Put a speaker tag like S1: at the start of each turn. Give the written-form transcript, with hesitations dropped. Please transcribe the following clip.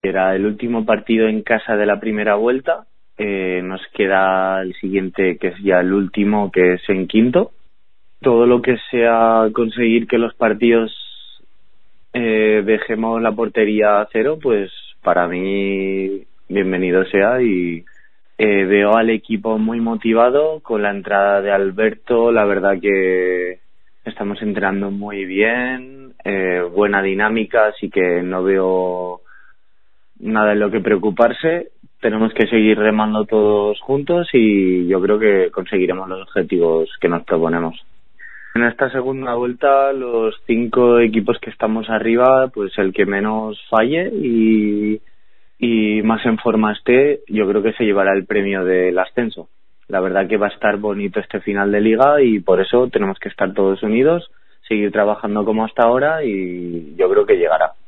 S1: será el último partido en casa de la primera vuelta. Nos queda el siguiente, que es ya el último, que es en quinto. Todo lo que sea conseguir que los partidos dejemos la portería a cero, pues para mí bienvenido sea, y veo al equipo muy motivado con la entrada de Alberto. La verdad que estamos entrenando muy bien, buena dinámica, así que no veo nada en lo que preocuparse. Tenemos que seguir remando todos juntos y yo creo que conseguiremos los objetivos que nos proponemos. En esta segunda vuelta, los 5 equipos que estamos arriba, pues el que menos falle y más en forma esté, yo creo que se llevará el premio del ascenso. La verdad que va a estar bonito este final de liga y por eso tenemos que estar todos unidos, seguir trabajando como hasta ahora y yo creo que llegará.